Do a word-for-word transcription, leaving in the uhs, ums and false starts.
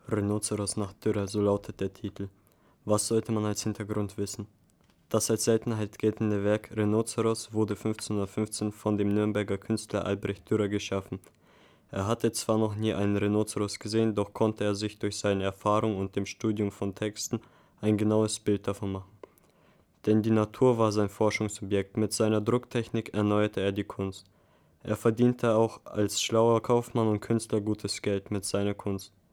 Rhinoceros nach Dürer, so lautet der Titel. Was sollte man als Hintergrund wissen? Das als Seltenheit geltende Werk Rhinoceros wurde fünfzehnhundertfünfzehn von dem Nürnberger Künstler Albrecht Dürer geschaffen. Er hatte zwar noch nie einen Rhinoceros gesehen, doch konnte er sich durch seine Erfahrung und dem Studium von Texten ein genaues Bild davon machen. Denn die Natur war sein Forschungsobjekt, mit seiner Drucktechnik erneuerte er die Kunst. Er verdiente auch als schlauer Kaufmann und Künstler gutes Geld mit seiner Kunst.